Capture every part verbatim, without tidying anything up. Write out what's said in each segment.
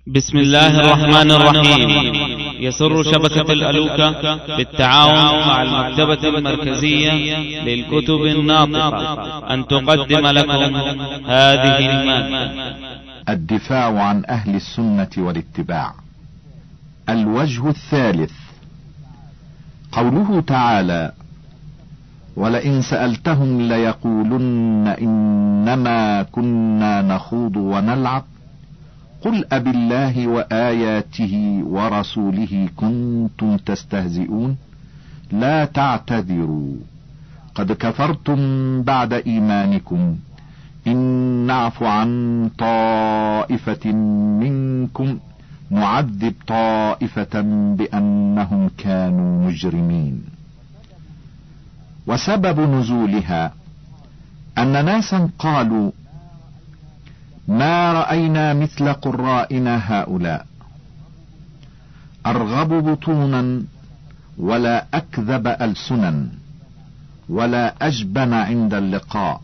بسم الله الرحمن الرحيم. يسر شبكة الألوكة بالتعاون مع المكتبة المركزية للكتب الناطقة أن تقدم لكم هذه المادة. الدفاع عن أهل السنة والاتباع. الوجه الثالث قوله تعالى: ولئن سألتهم ليقولن إنما كنا نخوض ونلعب قل أبالله وآياته ورسوله كنتم تستهزئون لا تعتذروا قد كفرتم بعد إيمانكم إن نعف عن طائفة منكم نعذب طائفة بأنهم كانوا مجرمين. وسبب نزولها أن ناسا قالوا: ما رأينا مثل قرائنا هؤلاء، أرغب بطونا ولا أكذب ألسنا ولا أجبن عند اللقاء.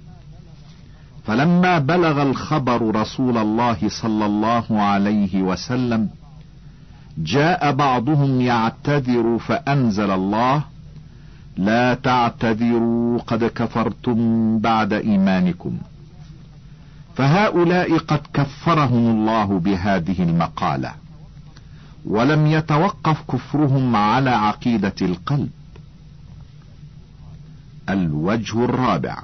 فلما بلغ الخبر رسول الله صلى الله عليه وسلم جاء بعضهم يعتذر فأنزل الله: لا تعتذروا قد كفرتم بعد إيمانكم. فهؤلاء قد كفرهم الله بهذه المقالة، ولم يتوقف كفرهم على عقيدة القلب. الوجه الرابع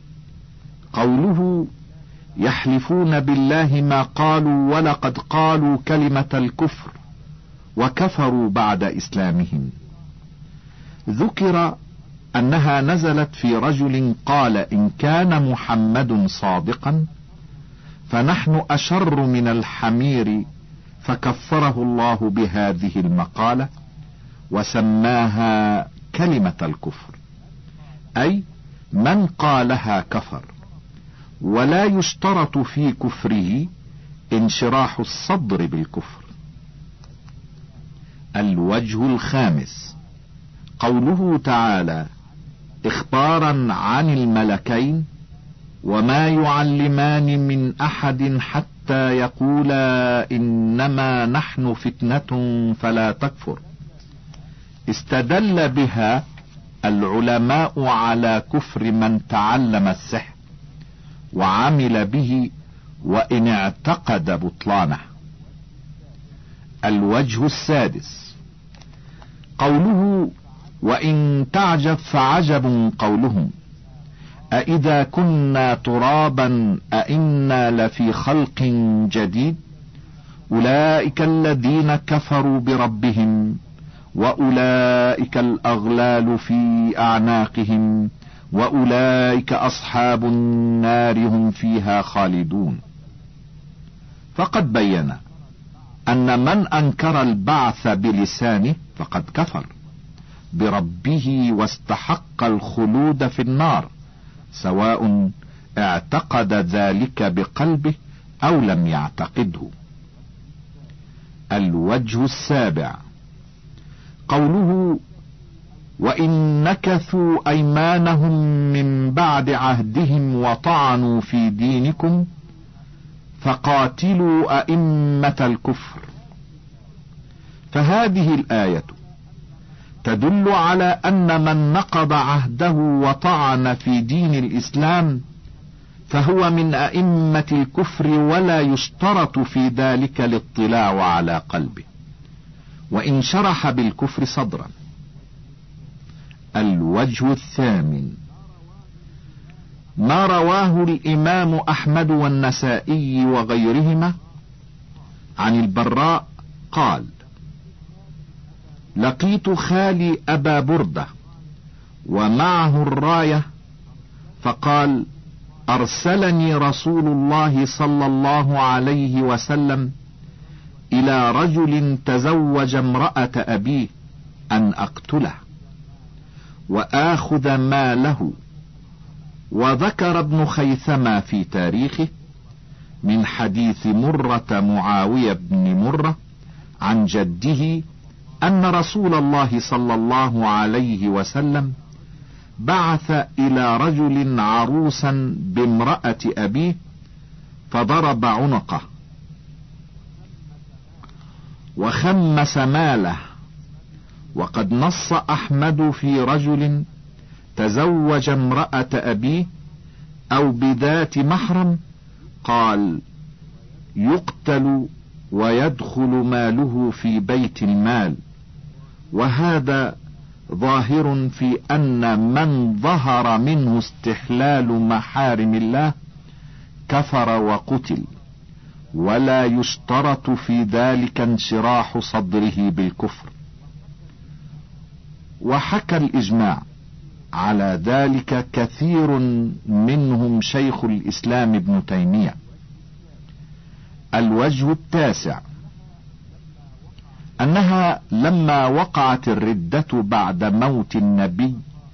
قوله: يحلفون بالله ما قالوا ولقد قالوا كلمة الكفر وكفروا بعد إسلامهم. ذكر أنها نزلت في رجل قال: إن كان محمد صادقا فنحن أشر من الحمير، فكفره الله بهذه المقالة وسماها كلمة الكفر، أي من قالها كفر. ولا يشترط في كفره انشراح الصدر بالكفر. الوجه الخامس قوله تعالى إخبارا عن الملكين: وما يعلمان من أحد حتى يقولا إنما نحن فتنة فلا تكفر. استدل بها العلماء على كفر من تعلم السحر وعمل به وإن اعتقد بطلانه. الوجه السادس قوله: وإن تعجب فعجب قولهم أإذا كنا ترابا أإنا لفي خلق جديد أولئك الذين كفروا بربهم وأولئك الأغلال في أعناقهم وأولئك أصحاب النار هم فيها خالدون. فقد بين أن من أنكر البعث بلسانه فقد كفر بربه واستحق الخلود في النار، سواء اعتقد ذلك بقلبه أو لم يعتقده. الوجه السابع قوله: وإن نكثوا أيمانهم من بعد عهدهم وطعنوا في دينكم فقاتلوا أئمة الكفر. فهذه الآية تدل على أن من نقض عهده وطعن في دين الإسلام فهو من أئمة الكفر، ولا يشترط في ذلك الاطلاع على قلبه وإن شرح بالكفر صدرا. الوجه الثامن ما رواه الإمام أحمد والنسائي وغيرهما عن البراء قال: لقيت خالي أبا بردة ومعه الراية، فقال: أرسلني رسول الله صلى الله عليه وسلم إلى رجل تزوج امرأة أبيه أن أقتله وآخذ ماله. وذكر ابن خيثمة في تاريخه من حديث مرة معاوية بن مرة عن جده أن رسول الله صلى الله عليه وسلم بعث إلى رجل عروسا بامرأة أبيه فضرب عنقه، وخمس ماله. وقد نص أحمد في رجل تزوج امرأة أبيه أو بذات محرم، قال: يقتل ويدخل ماله في بيت المال. وهذا ظاهر في أن من ظهر منه استحلال محارم الله كفر وقتل، ولا يشترط في ذلك انشراح صدره بالكفر. وحكى الإجماع على ذلك كثير منهم شيخ الإسلام ابن تيمية. الوجه التاسع أنها لما وقعت الردة بعد موت النبي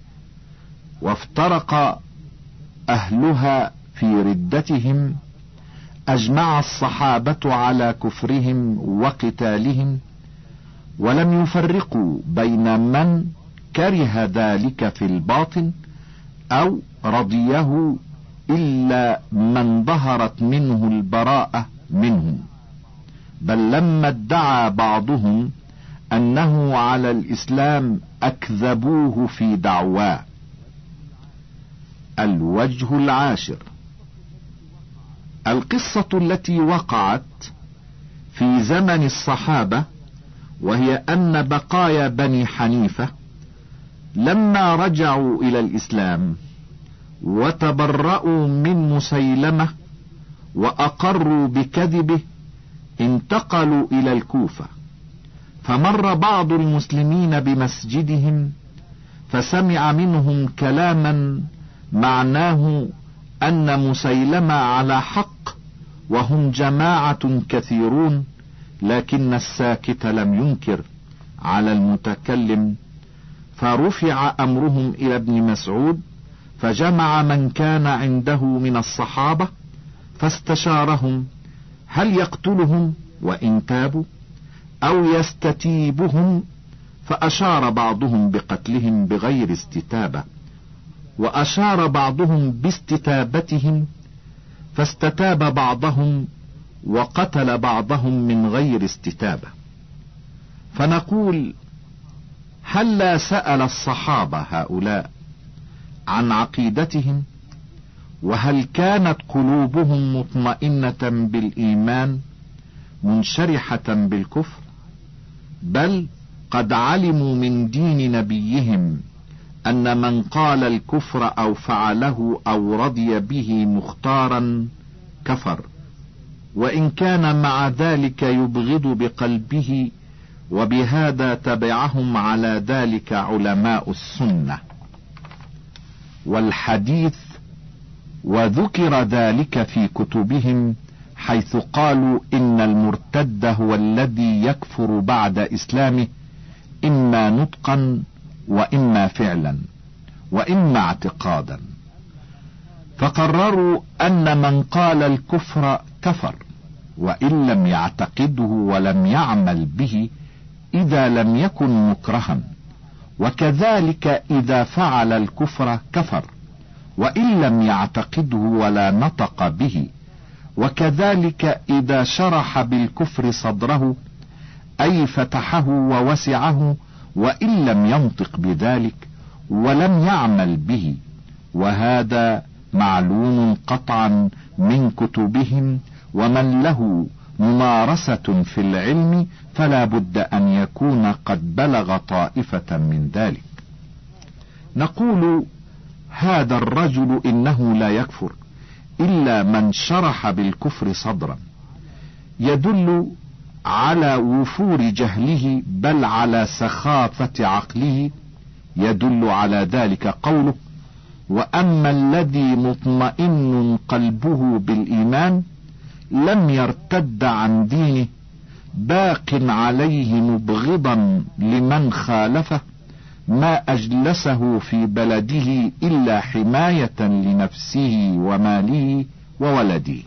وافترق أهلها في ردتهم، أجمع الصحابة على كفرهم وقتالهم، ولم يفرقوا بين من كره ذلك في الباطن أو رضيه، إلا من ظهرت منه البراءة منهم، بل لما ادعى بعضهم أنه على الإسلام أكذبوه في دعواه. الوجه العاشر القصة التي وقعت في زمن الصحابة، وهي أن بقايا بني حنيفة لما رجعوا إلى الإسلام وتبرأوا من مسيلمة وأقروا بكذبه، انتقلوا إلى الكوفة، فمر بعض المسلمين بمسجدهم فسمع منهم كلاما معناه أن مسيلمة على حق وهم جماعة كثيرون، لكن الساكت لم ينكر على المتكلم، فرفع أمرهم إلى ابن مسعود، فجمع من كان عنده من الصحابة فاستشارهم هل يقتلهم وإن تابوا أو يستتيبهم، فأشار بعضهم بقتلهم بغير استتابة، وأشار بعضهم باستتابتهم، فاستتاب بعضهم وقتل بعضهم من غير استتابة. فنقول: هل لا سأل الصحابة هؤلاء عن عقيدتهم؟ وهل كانت قلوبهم مطمئنة بالإيمان منشرحة بالكفر؟ بل قد علموا من دين نبيهم أن من قال الكفر أو فعله أو رضي به مختارا كفر، وإن كان مع ذلك يبغض بقلبه، وبهذا تبعهم على ذلك علماء السنة والحديث، وذكر ذلك في كتبهم، حيث قالوا إن المرتد هو الذي يكفر بعد إسلامه إما نطقا وإما فعلا وإما اعتقادا، فقرروا أن من قال الكفر كفر وإن لم يعتقده ولم يعمل به إذا لم يكن مكرها، وكذلك إذا فعل الكفر كفر وإن لم يعتقده ولا نطق به، وكذلك إذا شرح بالكفر صدره أي فتحه ووسعه وإن لم ينطق بذلك ولم يعمل به، وهذا معلوم قطعا من كتبهم، ومن له ممارسة في العلم فلا بد أن يكون قد بلغ طائفة من ذلك. نقول: هذا الرجل إنه لا يكفر إلا من شرح بالكفر صدرا، يدل على وفور جهله بل على سخافة عقله. يدل على ذلك قوله: وأما الذي مطمئن قلبه بالإيمان لم يرتد عن دينه باق عليه مبغضا لمن خالفه، ما أجلسه في بلده إلا حماية لنفسه وماله وولده.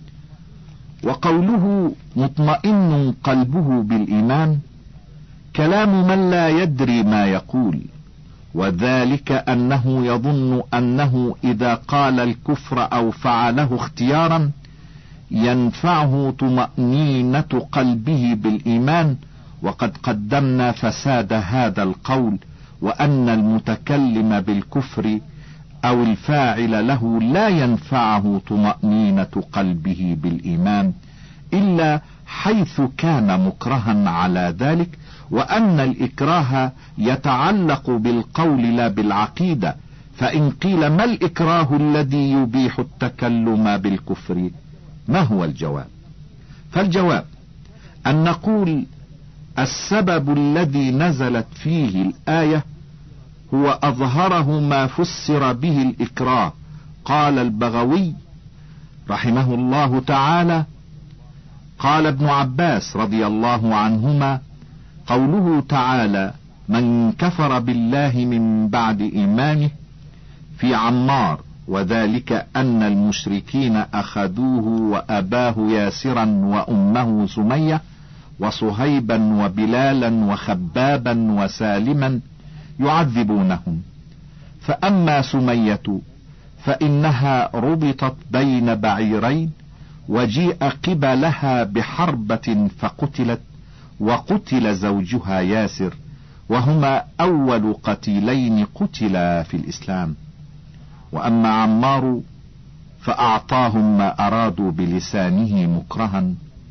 وقوله مطمئن قلبه بالإيمان كلام من لا يدري ما يقول، وذلك أنه يظن أنه إذا قال الكفر أو فعله اختيارا ينفعه طمأنينة قلبه بالإيمان، وقد قدمنا فساد هذا القول، وأن المتكلم بالكفر أو الفاعل له لا ينفعه طمأنينة قلبه بالإيمان إلا حيث كان مكرها على ذلك، وأن الإكراه يتعلق بالقول لا بالعقيدة. فإن قيل ما الإكراه الذي يبيح التكلم بالكفر؟ ما هو الجواب؟ فالجواب أن نقول السبب الذي نزلت فيه الآية هو أظهره ما فسر به الإكراه. قال البغوي رحمه الله تعالى: قال ابن عباس رضي الله عنهما: قوله تعالى: من كفر بالله من بعد إيمانه، في عمار، وذلك أن المشركين أخذوه وأباه ياسرا وأمه سمية وصهيبا وبلالا وخبابا وسالما يعذبونهم، فأما سمية فإنها ربطت بين بعيرين وجيء قبلها بحربة فقتلت، وقتل زوجها ياسر، وهما أول قتيلين قتلا في الإسلام. وأما عمار فأعطاهم ما أرادوا بلسانه مكرها،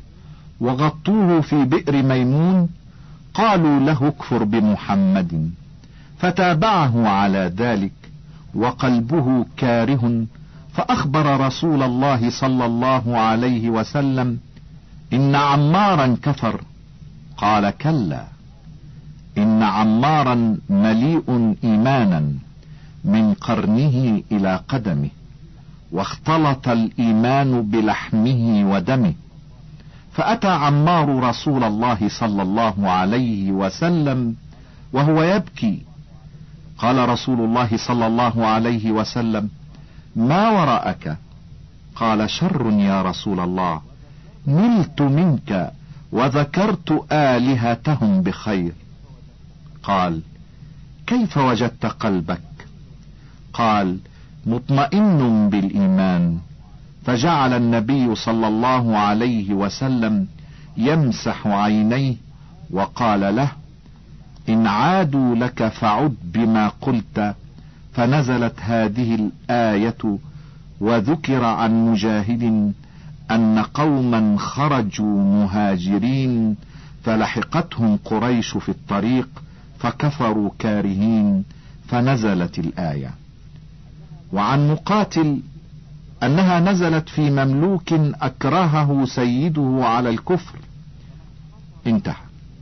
وغطوه في بئر ميمون، قالوا له اكفر بمحمد، فتابعه على ذلك وقلبه كاره، فأخبر رسول الله صلى الله عليه وسلم: إن عمارا كفر. قال: كلا، إن عمارا مليء إيمانا من قرنه إلى قدمه، واختلط الإيمان بلحمه ودمه. فأتى عمار رسول الله صلى الله عليه وسلم وهو يبكي. قال رسول الله صلى الله عليه وسلم: ما وراءك؟ قال: شر يا رسول الله، نلت منك وذكرت آلهتهم بخير. قال: كيف وجدت قلبك؟ قال: مطمئن بالإيمان. فجعل النبي صلى الله عليه وسلم يمسح عينيه وقال له: إن عادوا لك فعد بما قلت. فنزلت هذه الآية: وذكر عن مجاهد أن قوما خرجوا مهاجرين فلحقتهم قريش في الطريق فكفروا كارهين، فنزلت الآية. وعن مقاتل أنها نزلت في مملوك أكرهه سيده على الكفر، انتهى.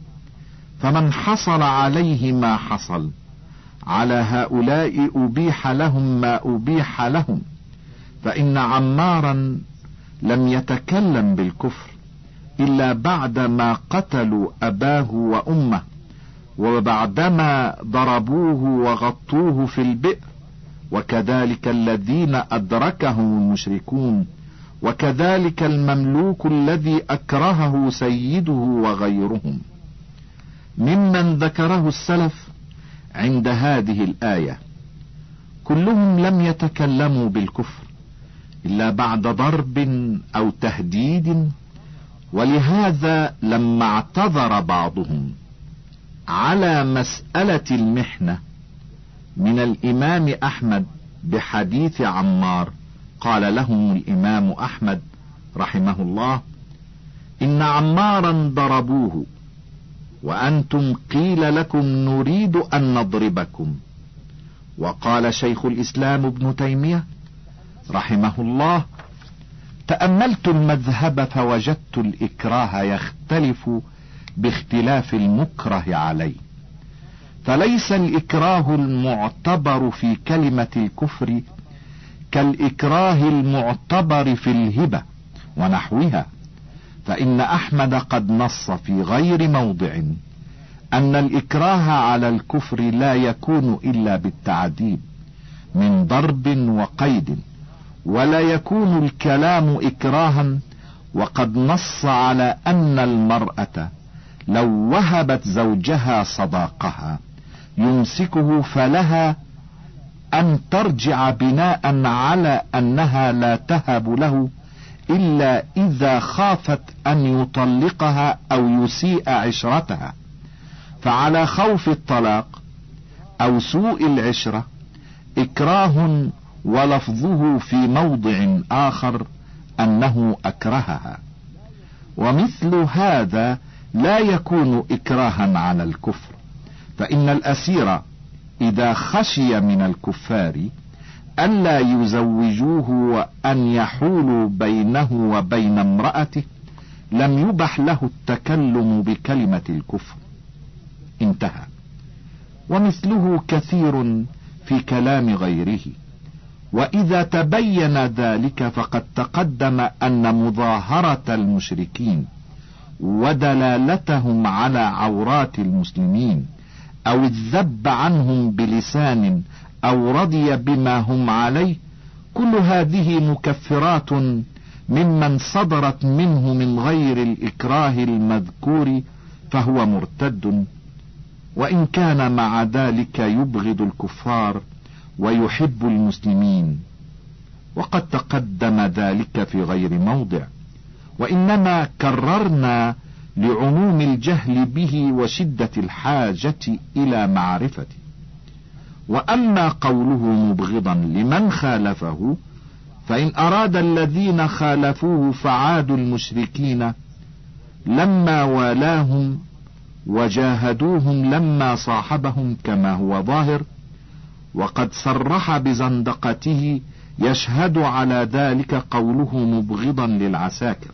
فمن حصل عليه ما حصل على هؤلاء أبيح لهم ما أبيح لهم، فإن عمارا لم يتكلم بالكفر إلا بعدما قتلوا أباه وأمه، وبعدما ضربوه وغطوه في البئر، وكذلك الذين أدركهم المشركون، وكذلك المملوك الذي أكرهه سيده وغيرهم، ممن ذكره السلف عند هذه الآية. كلهم لم يتكلموا بالكفر إلا بعد ضرب أو تهديد، ولهذا لما اعتذر بعضهم على مسألة المحنة من الإمام أحمد بحديث عمار، قال لهم الإمام أحمد رحمه الله: إن عمارا ضربوه وأنتم قيل لكم نريد أن نضربكم. وقال شيخ الإسلام ابن تيمية رحمه الله: تأملت المذهب فوجدت الإكراه يختلف باختلاف المكره عليه، فليس الإكراه المعتبر في كلمة الكفر كالإكراه المعتبر في الهبة ونحوها. فإن أحمد قد نص في غير موضع أن الإكراه على الكفر لا يكون إلا بالتعذيب من ضرب وقيد، ولا يكون الكلام إكراها. وقد نص على أن المرأة لو وهبت زوجها صداقها يمسكه فلها أن ترجع بناء على أنها لا تهب له إلا إذا خافت أن يطلقها أو يسيء عشرتها، فعلى خوف الطلاق أو سوء العشرة إكراه، ولفظه في موضع آخر أنه أكرهها. ومثل هذا لا يكون إكراها على الكفر، فإن الأسير إذا خشي من الكفار ألا يزوجوه وأن يحولوا بينه وبين امرأته لم يبح له التكلم بكلمة الكفر. انتهى. ومثله كثير في كلام غيره. وإذا تبين ذلك فقد تقدم أن مظاهرة المشركين ودلالتهم على عورات المسلمين أو الذب عنهم بلسان أو رضي بما هم عليه، كل هذه مكفرات ممن صدرت منه من غير الإكراه المذكور، فهو مرتد، وإن كان مع ذلك يبغض الكفار ويحب المسلمين، وقد تقدم ذلك في غير موضع، وإنما كررنا لعموم الجهل به وشدة الحاجة إلى معرفته. وأما قوله مبغضا لمن خالفه، فإن أراد الذين خالفوه فعادوا المشركين لما والاهم وجاهدوهم لما صاحبهم كما هو ظاهر، وقد صرح بزندقته يشهد على ذلك قوله مبغضا للعساكر.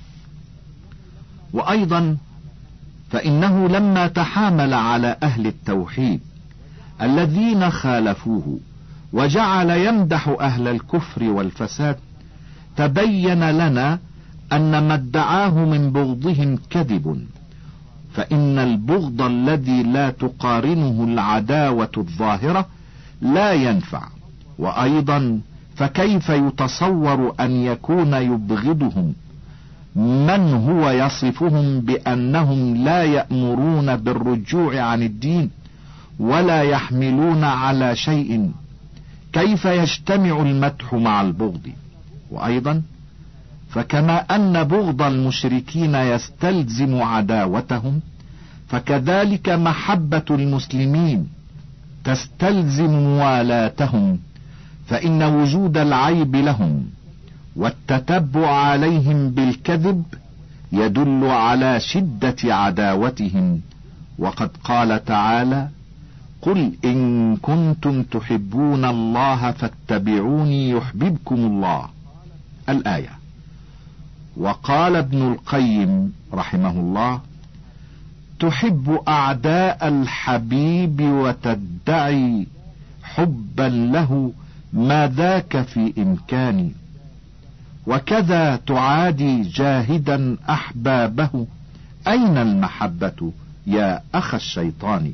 وأيضا فإنه لما تحامل على أهل التوحيد الذين خالفوه وجعل يمدح أهل الكفر والفساد، تبين لنا أن ما ادعاه من بغضهم كذب، فإن البغض الذي لا تقارنه العداوة الظاهرة لا ينفع. وأيضا فكيف يتصور أن يكون يبغضهم من هو يصفهم بأنهم لا يأمرون بالرجوع عن الدين ولا يحملون على شيء؟ كيف يجتمع المدح مع البغض؟ وأيضا فكما أن بغض المشركين يستلزم عداوتهم، فكذلك محبة المسلمين تستلزم موالاتهم، فإن وجود العيب لهم والتتبع عليهم بالكذب يدل على شدة عداوتهم. وقد قال تعالى: قل إن كنتم تحبون الله فاتبعوني يحببكم الله، الآية. وقال ابن القيم رحمه الله: تحب أعداء الحبيب وتدعي حبا له ما ذاك في إمكاني، وكذا تعادي جاهدا أحبابه، أين المحبة يا أخ الشيطان؟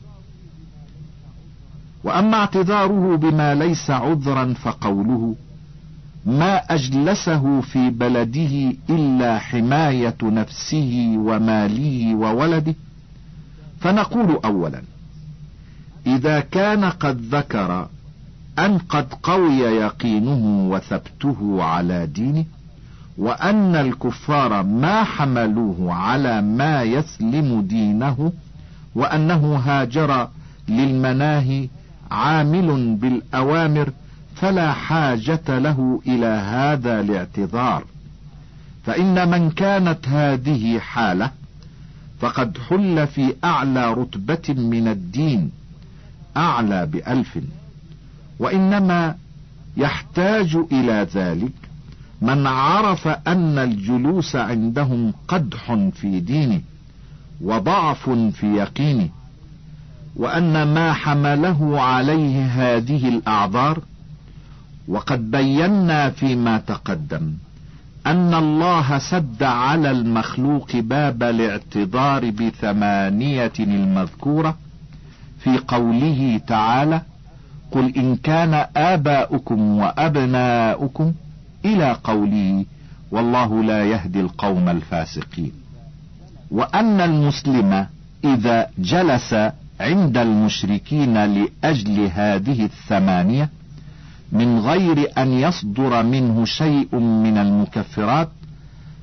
وأما اعتذاره بما ليس عذرا فقوله: ما أجلسه في بلده إلا حماية نفسه وماله وولده، فنقول أولا: إذا كان قد ذكر أن قد قوي يقينه وثبته على دينه، وأن الكفار ما حملوه على ما يسلم دينه، وأنه هاجر للمناهي عامل بالأوامر، فلا حاجة له إلى هذا الاعتذار، فإن من كانت هذه حالة فقد حل في أعلى رتبة من الدين، أعلى بألف. وإنما يحتاج إلى ذلك من عرف أن الجلوس عندهم قدح في دينه وضعف في يقينه، وأن ما حمله عليه هذه الأعذار. وقد بينا فيما تقدم أن الله سد على المخلوق باب الاعتذار بثمانية المذكورة في قوله تعالى: قل إن كان آباؤكم وأبناؤكم، إلى قوله: والله لا يهدي القوم الفاسقين. وأن المسلم إذا جلس عند المشركين لأجل هذه الثمانية من غير أن يصدر منه شيء من المكفرات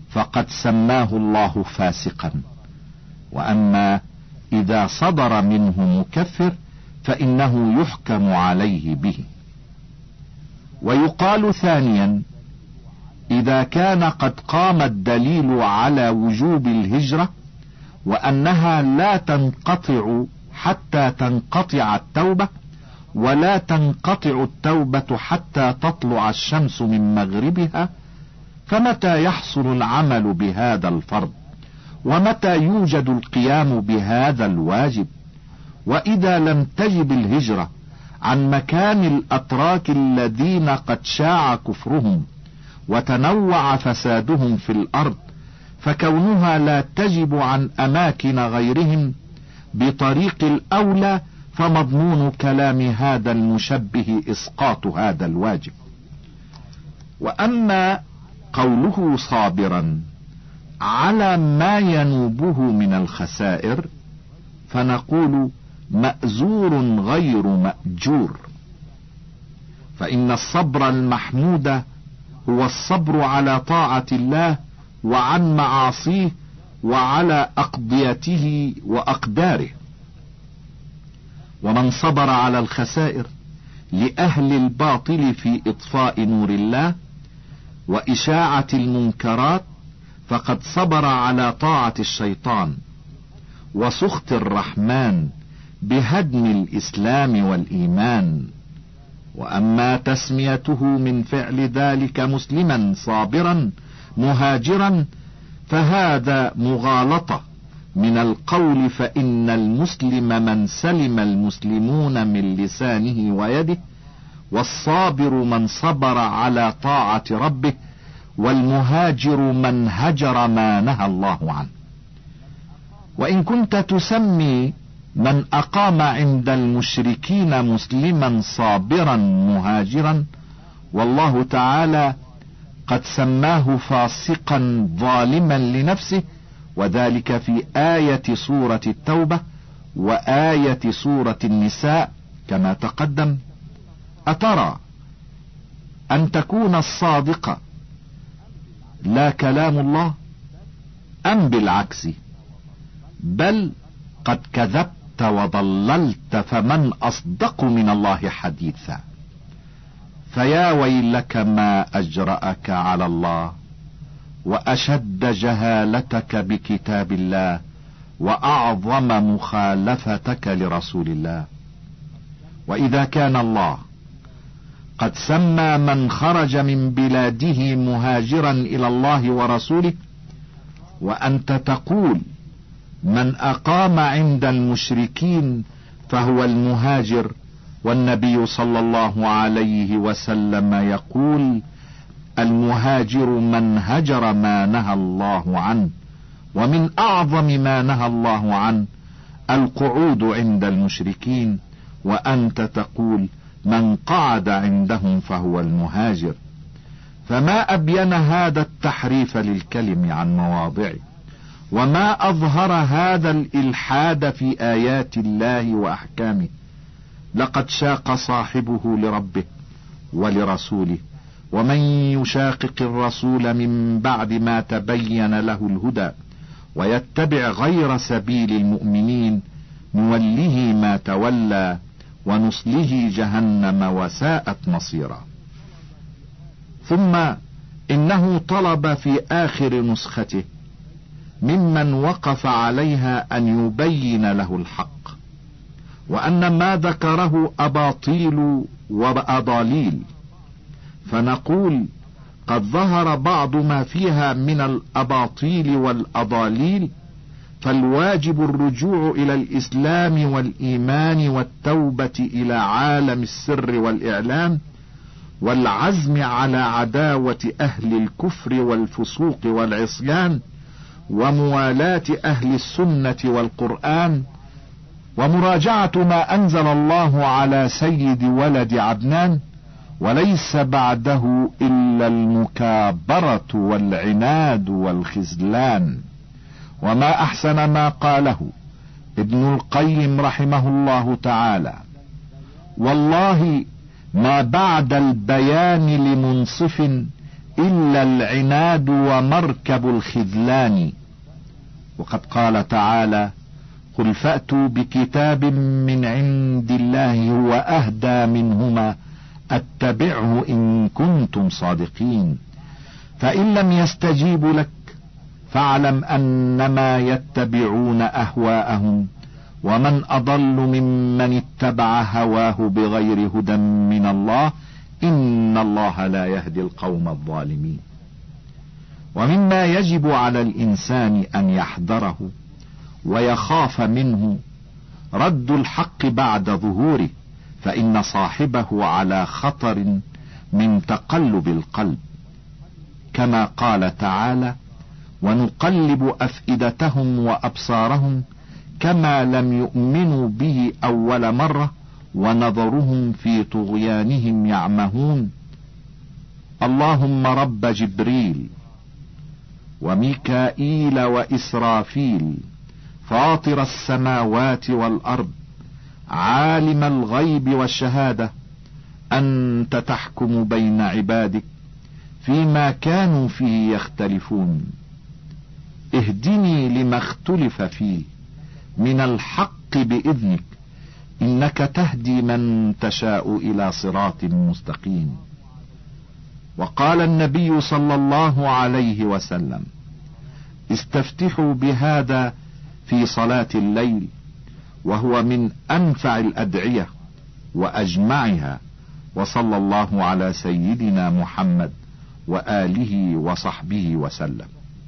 فقد سماه الله فاسقا. وأما إذا صدر منه مكفر فإنه يحكم عليه به. ويقال ثانيا: إذا كان قد قام الدليل على وجوب الهجرة وأنها لا تنقطع حتى تنقطع التوبة، ولا تنقطع التوبة حتى تطلع الشمس من مغربها، فمتى يحصل العمل بهذا الفرض؟ ومتى يوجد القيام بهذا الواجب؟ وإذا لم تجب الهجرة عن مكان الأتراك الذين قد شاع كفرهم وتنوع فسادهم في الأرض، فكونها لا تجب عن أماكن غيرهم بطريق الأولى، فمضمون كلام هذا المشبه إسقاط هذا الواجب. وأما قوله صابرا على ما ينوبه من الخسائر، فنقول مأزور غير مأجور، فإن الصبر المحمود هو الصبر على طاعة الله وعن معاصيه وعلى أقضيته وأقداره. ومن صبر على الخسائر لأهل الباطل في إطفاء نور الله وإشاعة المنكرات، فقد صبر على طاعة الشيطان وسخط الرحمن بهدم الإسلام والإيمان. وأما تسميته من فعل ذلك مسلما صابرا مهاجرا فهذا مغالطة من القول، فإن المسلم من سلم المسلمون من لسانه ويده، والصابر من صبر على طاعة ربه، والمهاجر من هجر ما نهى الله عنه. وإن كنت تسمي من أقام عند المشركين مسلما صابرا مهاجرا، والله تعالى قد سماه فاسقا ظالما لنفسه، وذلك في آية سورة التوبة وآية سورة النساء كما تقدم. أترى أن تكون الصادق لا كلام الله، أم بالعكس؟ بل قد كذبت وضللت، فمن أصدق من الله حديثا. فيا ويلك ما أجرأك على الله، وأشد جهالتك بكتاب الله، وأعظم مخالفتك لرسول الله. وإذا كان الله قد سمى من خرج من بلاده مهاجرا إلى الله ورسوله، وأنت تقول من أقام عند المشركين فهو المهاجر، والنبي صلى الله عليه وسلم يقول: المهاجر من هجر ما نهى الله عنه. ومن أعظم ما نهى الله عنه القعود عند المشركين، وأنت تقول من قعد عندهم فهو المهاجر. فما أبين هذا التحريف للكلم عن مواضعه، وما أظهر هذا الإلحاد في آيات الله وأحكامه. لقد شاق صاحبه لربه ولرسوله، ومن يشاقق الرسول من بعد ما تبين له الهدى ويتبع غير سبيل المؤمنين نوله ما تولى ونصله جهنم وساءت مصيرا. ثم إنه طلب في آخر نسخته ممن وقف عليها أن يبين له الحق، وأن ما ذكره أباطيل وأضاليل، فنقول قد ظهر بعض ما فيها من الأباطيل والأضاليل، فالواجب الرجوع إلى الإسلام والإيمان والتوبة إلى عالم السر والإعلام، والعزم على عداوة أهل الكفر والفسوق والعصيان، وموالاة أهل السنة والقرآن، ومراجعة ما أنزل الله على سيد ولد عدنان، وليس بعده إلا المكابرة والعناد والخذلان. وما أحسن ما قاله ابن القيم رحمه الله تعالى: والله ما بعد البيان لمنصف إلا العناد ومركب الخذلان. وقد قال تعالى: قل فأتوا بكتاب من عند الله هو أهدى منهما أتبعه إن كنتم صادقين. فإن لم يستجيبوا لك فاعلم أنما يتبعون أهواءهم، ومن أضل ممن اتبع هواه بغير هدى من الله، إن الله لا يهدي القوم الظالمين. ومما يجب على الإنسان أن يحذره ويخاف منه رد الحق بعد ظهوره، فإن صاحبه على خطر من تقلب القلب، كما قال تعالى: ونقلب أفئدتهم وأبصارهم كما لم يؤمنوا به أول مرة ونظرهم في طغيانهم يعمهون. اللهم رب جبريل وميكائيل وإسرافيل فاطر السماوات والأرض عالم الغيب والشهادة، أنت تحكم بين عبادك فيما كانوا فيه يختلفون، اهدني لما اختلف فيه من الحق بإذنك، إنك تهدي من تشاء إلى صراط مستقيم. وقال النبي صلى الله عليه وسلم: استفتحوا بهذا في صلاة الليل، وهو من أنفع الأدعية وأجمعها. وصلى الله على سيدنا محمد وآله وصحبه وسلم.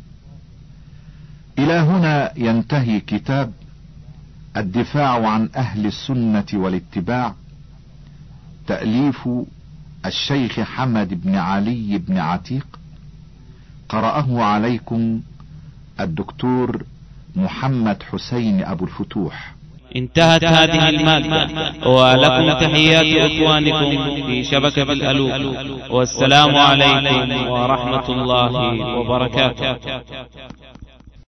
إلى هنا ينتهي كتاب الدفاع عن أهل السنة والاتباع، تأليف الشيخ حمد بن علي بن عتيق، قرأه عليكم الدكتور محمد حسين أبو الفتوح. انتهت هذه المادة، ولكم تحيات إخوانكم في شبكة الألوك، والسلام عليكم ورحمة الله وبركاته.